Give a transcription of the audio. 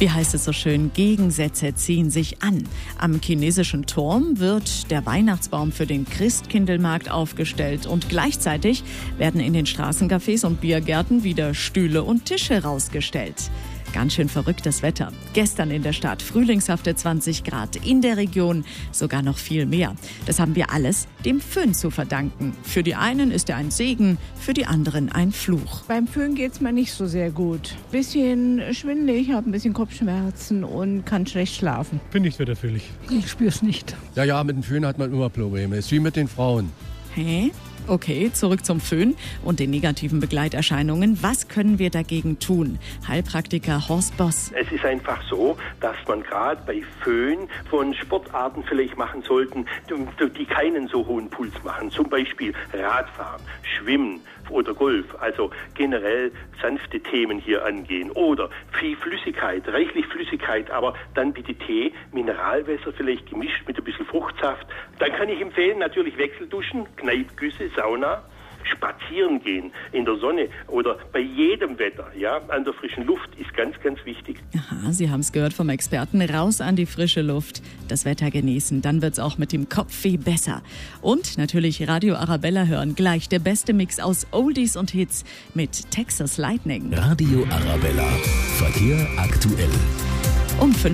Wie heißt es so schön, Gegensätze ziehen sich an. Am chinesischen Turm wird der Weihnachtsbaum für den Christkindlmarkt aufgestellt und gleichzeitig werden in den Straßencafés und Biergärten wieder Stühle und Tische rausgestellt. Ganz schön verrücktes Wetter. Gestern in der Stadt frühlingshafte 20 Grad, in der Region sogar noch viel mehr. Das haben wir alles dem Föhn zu verdanken. Für die einen ist er ein Segen, für die anderen ein Fluch. Beim Föhn geht's mir nicht so sehr gut. Bisschen schwindelig, habe ein bisschen Kopfschmerzen und kann schlecht schlafen. Bin nicht wetterfühlig. Ich spür's nicht. Ja, mit dem Föhn hat man immer Probleme. Ist wie mit den Frauen. Hä? Okay, zurück zum Föhn und den negativen Begleiterscheinungen. Was können wir dagegen tun? Heilpraktiker Horst Boss. Es ist einfach so, dass man gerade bei Föhn von Sportarten vielleicht machen sollten, die keinen so hohen Puls machen. Zum Beispiel Radfahren, Schwimmen oder Golf. Also generell sanfte Themen hier angehen. Oder viel Flüssigkeit, reichlich Flüssigkeit, aber dann bitte Tee, Mineralwasser vielleicht gemischt mit ein bisschen Fruchtsaft. Dann kann ich empfehlen, natürlich Wechselduschen, Kneippgüsse, Sauna, spazieren gehen in der Sonne oder bei jedem Wetter, ja, an der frischen Luft ist ganz, ganz wichtig. Aha, Sie haben es gehört vom Experten, raus an die frische Luft, das Wetter genießen, dann wird's auch mit dem Kopfweh besser. Und natürlich Radio Arabella hören, gleich der beste Mix aus Oldies und Hits mit Texas Lightning. Radio Arabella, Verkehr aktuell. Um 5